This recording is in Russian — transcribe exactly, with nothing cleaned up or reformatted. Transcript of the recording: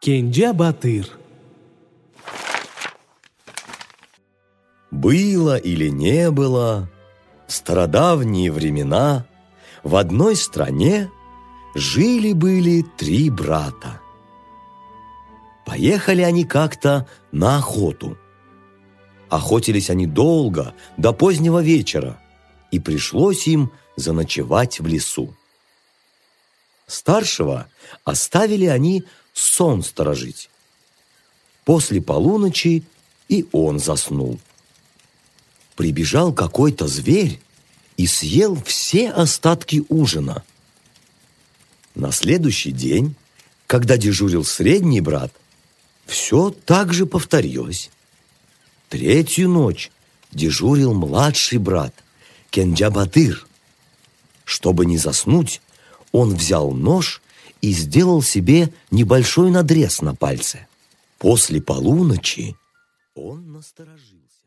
Кенджа-Батыр. Было или не было, в стародавние времена в одной стране жили-были три брата. Поехали они как-то на охоту. Охотились они долго, до позднего вечера, и пришлось им заночевать в лесу. Старшего оставили они сон сторожить. После полуночи и он заснул. Прибежал какой-то зверь и съел все остатки ужина. На следующий день, когда дежурил средний брат, все так же повторилось. Третью ночь дежурил младший брат Кенджа-Батыр. Чтобы не заснуть, он взял нож и сделал себе небольшой надрез на пальце. После полуночи он насторожился.